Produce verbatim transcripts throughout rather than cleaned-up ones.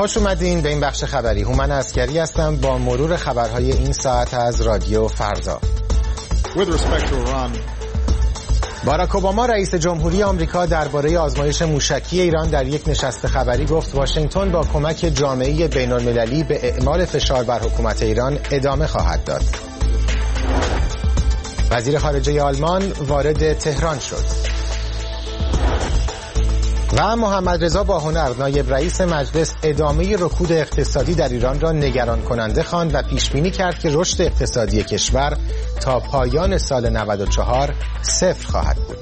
خوش اومدین به این بخش خبری. هومن عسکری هستم با مرور خبرهای این ساعت از رادیو فردا. باراک اوباما رئیس جمهوری آمریکا درباره آزمایش موشکی ایران در یک نشست خبری گفت واشنگتن با کمک جامعه بین‌المللی به اعمال فشار بر حکومت ایران ادامه خواهد داد. وزیر خارجه آلمان وارد تهران شد. و محمد رضا باهنر نایب رئیس مجلس ادامه رکود اقتصادی در ایران را نگران کننده خواند و پیش بینی کرد که رشد اقتصادی کشور تا پایان سال نود و چهار صفر خواهد بود.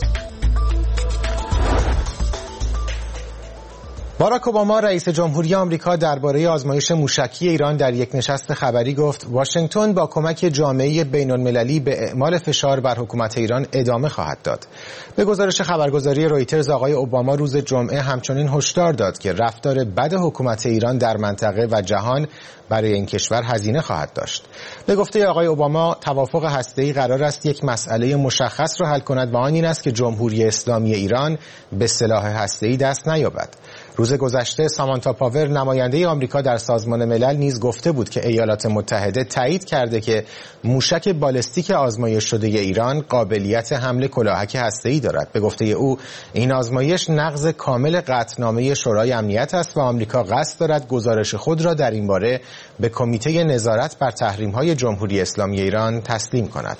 باراک اوباما رئیس جمهوری آمریکا درباره آزمایش موشکی ایران در یک نشست خبری گفت واشنگتن با کمک جامعه بین‌المللی به اعمال فشار بر حکومت ایران ادامه خواهد داد. به گزارش خبرگزاری رویترز آقای اوباما روز جمعه همچنین هشدار داد که رفتار بد حکومت ایران در منطقه و جهان برای این کشور هزینه خواهد داشت. به گفته آقای اوباما توافق هسته‌ای قرار است یک مسئله مشخص را حل کند و آن این است که جمهوری اسلامی ایران به سلاح هسته‌ای دست نیابد. روز گذشته سامانتا پاور نماینده آمریکا در سازمان ملل نیز گفته بود که ایالات متحده تایید کرده که موشک بالستیک آزمایش شده ایران قابلیت حمل کلاهک هسته‌ای دارد. به گفته او این آزمایش نقض کامل قطعنامه شورای امنیت است و آمریکا قصد دارد گزارش خود را در این باره به کمیته نظارت بر تحریم‌های جمهوری اسلامی ایران تسلیم کند.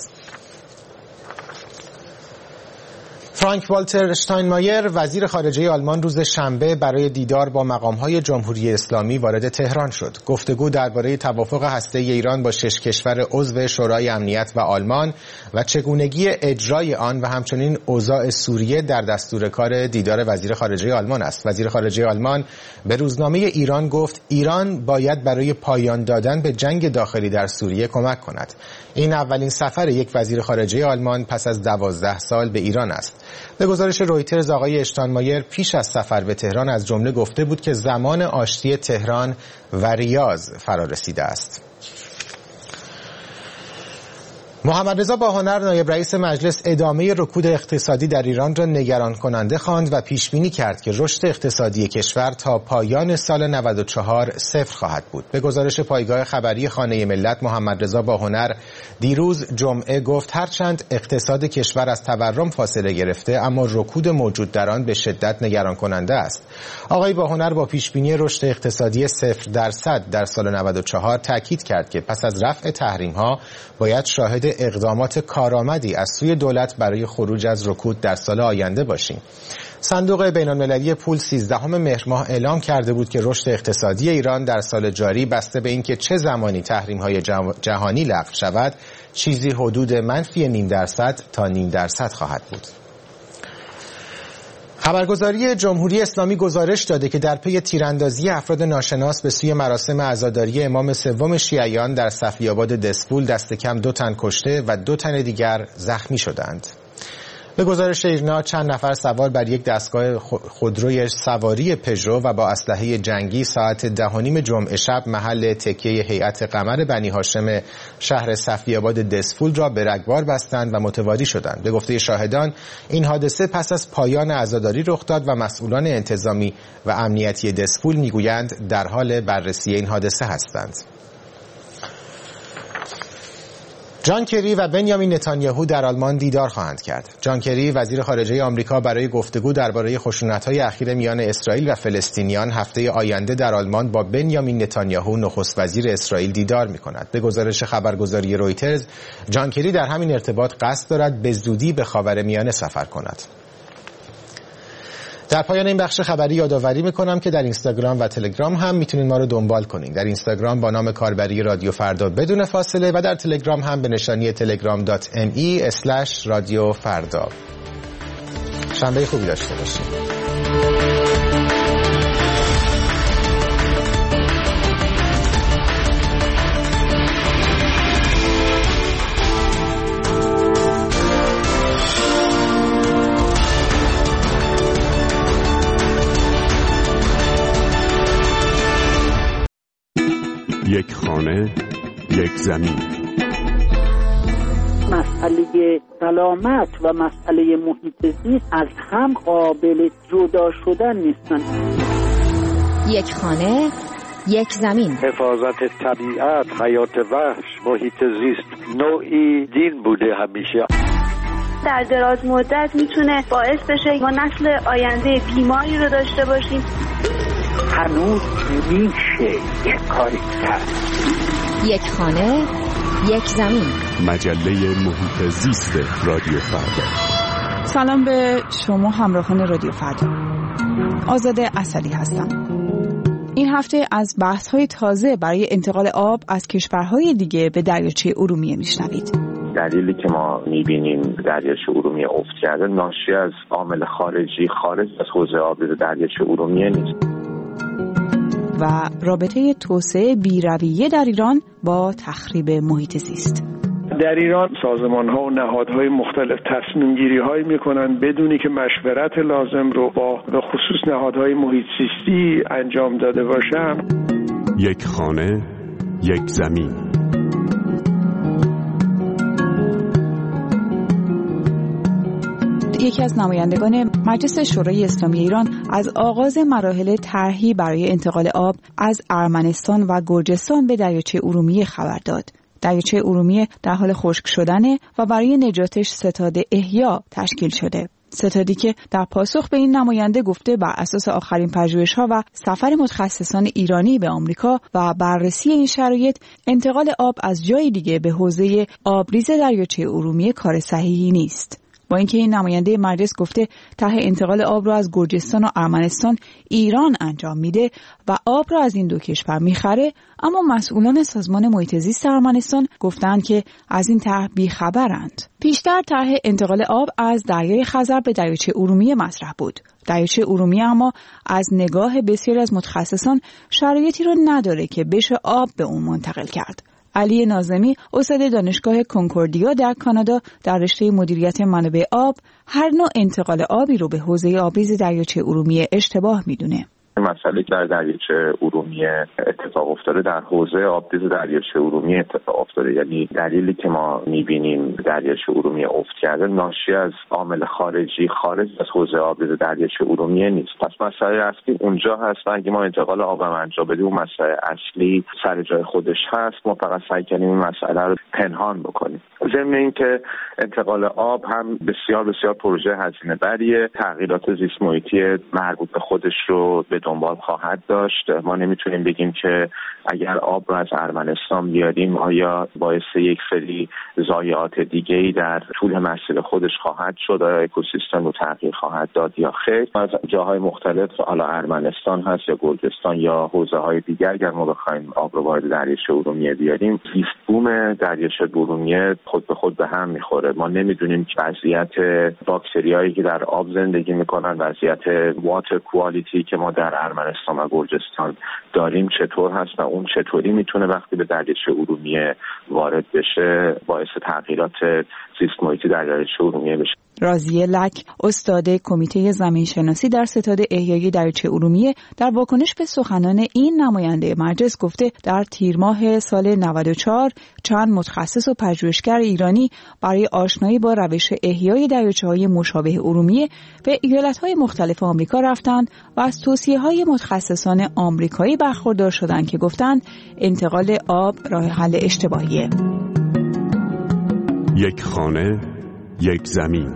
فرانک والتر اشتاینمایر وزیر خارجه آلمان روز شنبه برای دیدار با مقام‌های جمهوری اسلامی وارد تهران شد. گفتگو درباره توافق هسته‌ای ایران با شش کشور عضو شورای امنیت و آلمان و چگونگی اجرای آن و همچنین اوضاع سوریه در دستور کار دیدار وزیر خارجه آلمان است. وزیر خارجه آلمان به روزنامه ایران گفت ایران باید برای پایان دادن به جنگ داخلی در سوریه کمک کند. این اولین سفر یک وزیر خارجه آلمان پس از دوازده سال به ایران است. به گزارش رویترز آقای اشتاینمایر پیش از سفر به تهران از جمله گفته بود که زمان آشتی تهران و ریاض فرا رسیده است. محمد رضا باهنر نایب رئیس مجلس ادامه رکود اقتصادی در ایران را نگران کننده خواند و پیش بینی کرد که رشد اقتصادی کشور تا پایان سال نود و چهار صفر خواهد بود. به گزارش پایگاه خبری خانه ملت محمد رضا باهنر دیروز جمعه گفت هرچند اقتصاد کشور از تورم فاصله گرفته اما رکود موجود در آن به شدت نگران کننده است. آقای باهنر با پیش بینی رشد اقتصادی صفر درصد در سال نود و چهار تاکید کرد که پس از رفع تحریم‌ها باید شاهد اقدامات کارآمدی از سوی دولت برای خروج از رکود در سال آینده باشیم. صندوق بین‌المللی پول سیزدهم مهر ماه اعلام کرده بود که رشد اقتصادی ایران در سال جاری بسته به اینکه چه زمانی تحریم‌های جهانی لغو شود چیزی حدود منفی نیم درصد تا نیم درصد خواهد بود. خبرگزاری جمهوری اسلامی گزارش داده که در پی تیراندازی افراد ناشناس به سوی مراسم عزاداری امام سوم شیعیان در صفی‌آباد دسفول دست کم دو تن کشته و دو تن دیگر زخمی شدند. به گزارش ایرنا چند نفر سوار بر یک دستگاه خودروی سواری پژو و با اسلحه جنگی ساعت ده و نیم جمعه شب محل تکیه هیئت قمر بنی هاشم شهر صفی‌آباد دسفول را به رگبار بستند و متواری شدند. به گفته شاهدان این حادثه پس از پایان عزاداری رخ داد و مسئولان انتظامی و امنیتی دسفول میگویند در حال بررسی این حادثه هستند. جان کری و بنیامین نتانیاهو در آلمان دیدار خواهند کرد. جان کری وزیر خارجه آمریکا برای گفتگو درباره خشونت‌های اخیر میان اسرائیل و فلسطینیان هفته آینده در آلمان با بنیامین نتانیاهو نخست وزیر اسرائیل دیدار می‌کند. به گزارش خبرگزاری رویترز جان کری در همین ارتباط قصد دارد به زودی به خاورمیانه سفر کند. در پایان این بخش خبری یادآوری میکنم که در اینستاگرام و تلگرام هم میتونید ما رو دنبال کنید. در اینستاگرام با نام کاربری رادیو فردا بدون فاصله و در تلگرام هم به نشانی تلگرام دات ام ای اسلش رادیو فردا. شنبه خوبی داشته باشید. یک خانه، یک زمین. مسئله سلامت و مسئله محیط زیست از هم قابل جدا شدن نیستن. یک خانه، یک زمین. حفاظت طبیعت، حیات وحش، محیط زیست نوعی دین بوده همیشه. در دراز مدت میتونه باعث بشه ما نسل آینده بیماری رو داشته باشیم. هنوز میشه یک کاری کرد. یک خانه، یک زمین. مجله محیط زیست رادیو فردا. سلام به شما همراهان رادیو فردا. آزاده اصلی هستم. این هفته از بحث‌های تازه برای انتقال آب از کشورهای دیگه به دریاچه ارومیه میشنوید. دلیلی که ما می‌بینیم دریاچه ارومیه افت کرده ناشی از عامل خارجی خارج از حوزه آبی دریاچه ارومیه نیست. و رابطه توسعه بی‌رویه در ایران با تخریب محیط زیست. در ایران سازمان‌ها و نهادهای مختلف تصمیم‌گیری‌هایی می‌کنند بدونی که مشورت لازم رو با به خصوص نهادهای محیط زیستی انجام داده باشند. یک خانه، یک زمین. یکی از نمایندگان مجلس شورای اسلامی ایران از آغاز مراحل طرحی برای انتقال آب از ارمنستان و گرجستان به دریاچه ارومیه خبر داد. دریاچه ارومیه در حال خشک شدنه و برای نجاتش ستاد احیا تشکیل شده. ستادی که در پاسخ به این نماینده گفته بر اساس آخرین پژوهش‌ها و سفر متخصصان ایرانی به آمریکا و بررسی این شرایط، انتقال آب از جای دیگه به حوزه آبریز دریاچه ارومیه کار صحیحی نیست. با اینکه این نماینده مجلس گفته طرح انتقال آب را از گرجستان و ارمنستان ایران انجام میده و آب را از این دو کشور میخره، اما مسئولان سازمان محیط زیست ارمنستان گفتند که از این طرح بیخبرند. پیشتر طرح انتقال آب از دریای خزر به دریاچه ارومیه مطرح بود. دریاچه ارومیه اما از نگاه بسیاری از متخصصان شرایطی رو نداره که بشه آب به اون منتقل کرد. علی ناظمی، استاد دانشگاه کنکوردیا در کانادا در رشته مدیریت منابع آب، هر نوع انتقال آبی رو به حوزه آبریز دریاچه ارومیه اشتباه میدونه. مسئله که در دریاچه ارومیه اتفاق افتاده در حوزه آبریز دریاچه ارومیه اتفاق افتاده. یعنی دلیلی که ما می‌بینیم دریاچه ارومیه افت کرده ناشی از عامل خارجی خارج از حوزه آبریز دریاچه ارومیه نیست. پس مسئله اصلی اونجا هست و اگه ما انتقال آب انجام بدیم اون مسئله اصلی سر جای خودش هست. ما فقط سعی کنیم این مسئله رو پنهان بکنیم. ضمن اینکه انتقال آب هم بسیار بسیار پروژه هزینه بریه، تغییرات زیست محیطی مربوط به خودش رو به دنبال خواهد داشت. ما نمیتونیم بگیم که اگر آب رو از ارمنستان بیاریم آیا باعث یک سری ضایعات دیگه‌ای در طول مسیر خودش خواهد شد، آیا اکوسیستم رو تغییر خواهد داد یا خیر. از جاهای مختلف، حالا ارمنستان هست یا گرجستان یا حوزه‌های دیگر، اگر ما بخوایم آب رو وارد دریاچه ارومیه بیاریم، زیست بوم دریاچه ارومیه خود به خود به هم میخوره. ما نمیدونیم که وضعیت باکتریایی که در آب زندگی میکنن، وضعیت واتر کوالیتی که ما در ارمنستان و گرجستان داریم چطور هست و اون چطوری میتونه وقتی به دریاچه ارومیه وارد بشه باعث تغییرات زیست محیطی در دریاچه ارومیه بشه. راضیه لک، استاد کمیته زمینشناسی در ستاد احیایی دریاچه ارومیه، در واکنش به سخنان این نماینده مجلس گفته در تیر ماه سال نود و چهار چند متخصص و پژوهشگر ایرانی برای آشنایی با روش احیای دریاچه‌های مشابه ارومیه به ایالت‌های مختلف آمریکا رفتند و از توصیه‌های متخصصان آمریکایی برخوردار شدند که گفتند انتقال آب راه حل اشتباهیه. یک خانه، یک زمین.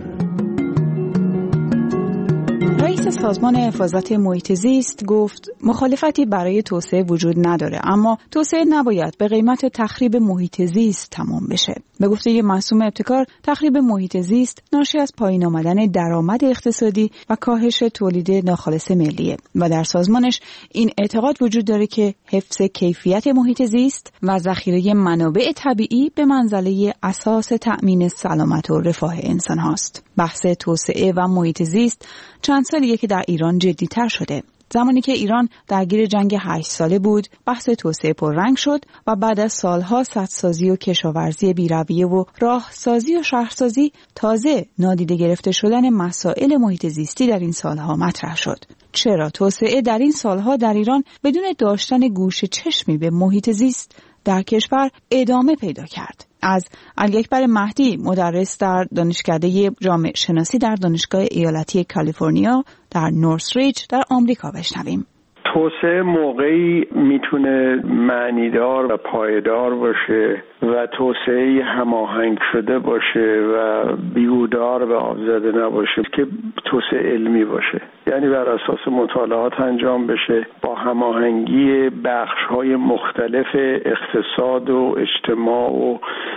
رئیس سازمان حفاظت محیط زیست گفت مخالفتی برای توسعه وجود نداره، اما توسعه نباید به قیمت تخریب محیط زیست تمام بشه. به گفته معصوم ابتکار، تخریب محیط زیست ناشی از پایین آمدن درآمد اقتصادی و کاهش تولید ناخالص ملیه و در سازمانش این اعتقاد وجود داره که حفظ کیفیت محیط زیست و ذخیره منابع طبیعی به منزله اساس تأمین سلامت و رفاه انسان هاست. بحث توسعه و محیط زیست چند سالیه که در ایران جدی‌تر شده. زمانی که ایران درگیر جنگ هشت ساله بود، بحث توسعه پررنگ شد و بعد از سالها سدسازی و کشاورزی بی‌رویه و راهسازی و شهرسازی، تازه نادیده گرفته شدن مسائل محیط زیستی در این سالها مطرح شد. چرا توسعه در این سالها در ایران بدون داشتن گوش چشمی به محیط زیست در کشور ادامه پیدا کرد؟ از علی اکبر مهدی، مدرس در دانشکده جامعه شناسی در دانشگاه ایالتی کالیفرنیا در نورثریج در آمریکا بشنویم. توسعه موقعی میتونه معنیدار و پایدار باشه و توسعه هماهنگ شده باشه و بیودار و آبزده نباشه که توسعه علمی باشه، یعنی بر اساس مطالعات انجام بشه، با هماهنگی بخش‌های مختلف اقتصاد و اجتماع و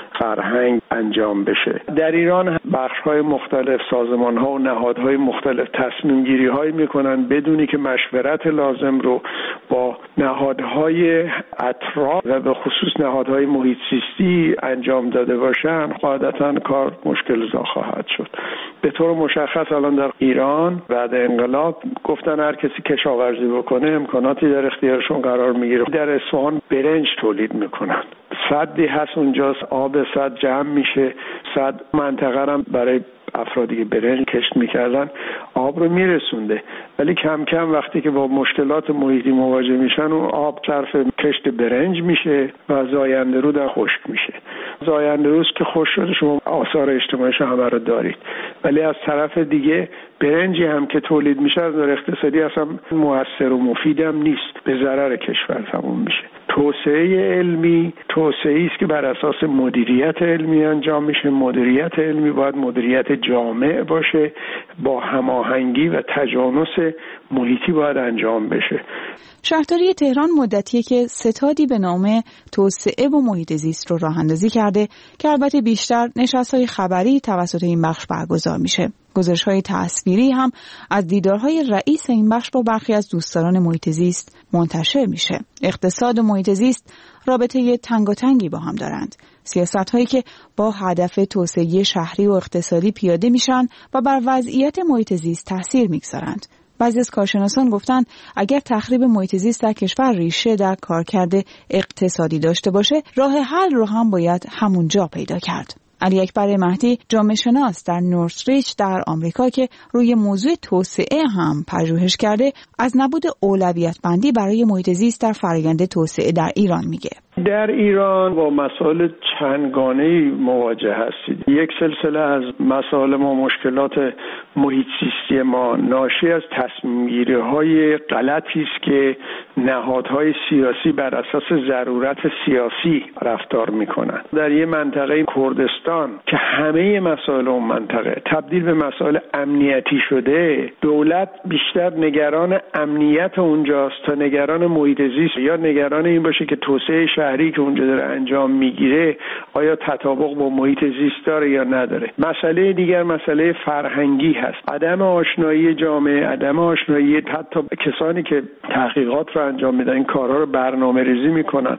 فرهنگ انجام بشه. در ایران بخش‌های مختلف، سازمان‌ها و نهادهای مختلف تصمیم گیری‌هایی می‌کنن بدونی که مشورت لازم رو با نهادهای اطراف و به خصوص نهادهای محیط زیستی انجام داده باشن، قاعدتاً کار مشکل‌زا خواهد شد. به طور مشخص الان در ایران بعد انقلاب گفتن هر کسی کشاورزی بکنه امکاناتی در اختیارشون قرار میگیره. در اصفهان برنج تولید میکنن، سدی هست اونجاست، آب سد جمع میشه، سد منطقه هم برای افرادی که برنج کشت میکردن آب رو میرسونده، ولی کم کم وقتی که با مشکلات محیطی مواجه میشن اون آب صرف کشت برنج میشه و زاینده رو در خشک میشه. زاینده روز که خشک شده شما آثار اجتماعیش همه رو دارید، ولی از طرف دیگه برنجی هم که تولید میشه از نظر اقتصادی اصلا موثر و مفیدم نیست، به ضرر کشور تموم میشه. توسعه علمی توسعه‌ای است که بر اساس مدیریت علمی انجام میشه. مدیریت علمی باید مدیریت جامع باشه، با هماهنگی و تجانس محیطی باید انجام بشه. شهرداری تهران مدتیه که ستادی به نام توسعه و محیط زیست رو راه اندازی کرده که البته بیشتر نشست‌های خبری توسط این بخش برگزار میشه. گزارش‌های تصویری هم از دیدارهای رئیس این بخش با برخی از دوستداران محیط زیست منتشر میشه. اقتصاد و محیط زیست رابطه تنگاتنگی با هم دارند. سیاست‌هایی که با هدف توسعه شهری و اقتصادی پیاده میشن و بر وضعیت محیط زیست تاثیر میگذارند. بعضی از کارشناسان گفتند اگر تخریب محیط زیست در کشور ریشه در کارکرد اقتصادی داشته باشه، راه حل رو هم باید همونجا پیدا کرد. علی اکبر مهدی جامعه شناس در نورثریچ در آمریکا که روی موضوع توسعه هم پژوهش کرده، از نبود اولویت بندی برای محیط زیست در فرآیند توسعه در ایران میگه. در ایران با مسائل چندگانه‌ای مواجه هستید. یک سلسله از مسائل ما مشکلات محیط زیستی ما ناشی از تصمیم‌گیری‌های غلطی است که نهادهای سیاسی بر اساس ضرورت سیاسی رفتار می‌کنند. در یک منطقه کردستان که همه مسائل اون منطقه تبدیل به مسائل امنیتی شده، دولت بیشتر نگران امنیت اونجاست تا نگران محیط زیست یا نگران این باشه که توسعه شهری که اونجا داره انجام میگیره آیا تطابق با محیط زیست داره یا نداره. مسئله دیگر مسئله فرهنگی هست. عدم آشنایی جامعه، عدم آشنایی حتی کسانی که تحقیقات رو انجام میدن، این کارها رو برنامه‌ریزی میکنن،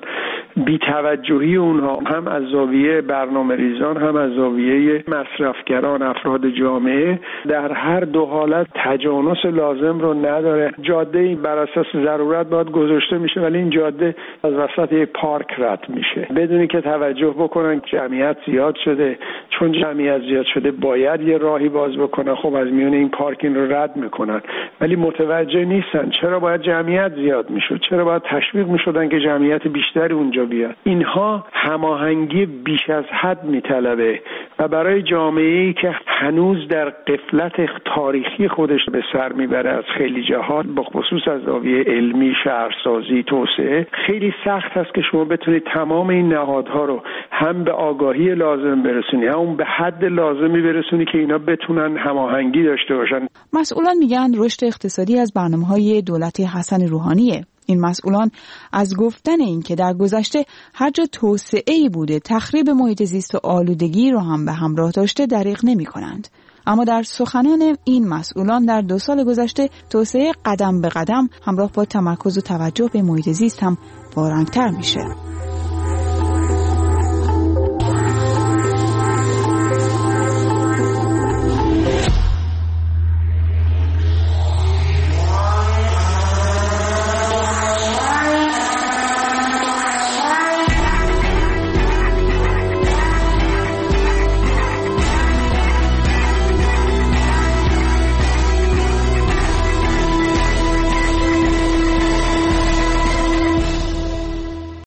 بی‌توجهی اونها هم از زاویه برنامه‌ریزان هم از زاویه مصرفگران افراد جامعه در هر دو حالت تجانس لازم رو نداره. جاده بر اساس ضرورت باید گذاشته میشه، ولی این جاده از وسط یک پارک رد میشه بدونی که توجه بکنن جمعیت زیاد شده. چون جمعیت زیاد شده باید یه راهی باز بکنن، خب از میون این پارکینگ رو رد میکنن، ولی متوجه نیستن چرا باید جمعیت زیاد میشد، چرا باید تشویق میشدن که جمعیت بیشتری اونجا بیاد. اینها هماهنگی بیش از حد میطلبه و برای جامعه‌ای که هنوز در غفلت تاریخی خودش به سر میبره از خیلی جهات، به خصوص از زاویه علمی، شهرسازی، توسعه، خیلی سخت است که شما بتونید تمام این نهادها رو هم به آگاهی لازم برسونی، هم به حد لازمی برسونی که اینا بتونن هماهنگی داشته باشن. مسئولان میگن رشد اقتصادی از برنامه‌های دولت حسن روحانیه. این مسئولان از گفتن این که در گذشته هر جا توسعه‌ای بوده تخریب محیط زیست و آلودگی رو هم به همراه داشته دریغ نمی‌کنند. اما در سخنان این مسئولان در دو سال گذشته توسعه قدم به قدم همراه با تمرکز و توجه به محیط زیست هم پررنگ‌تر میشه.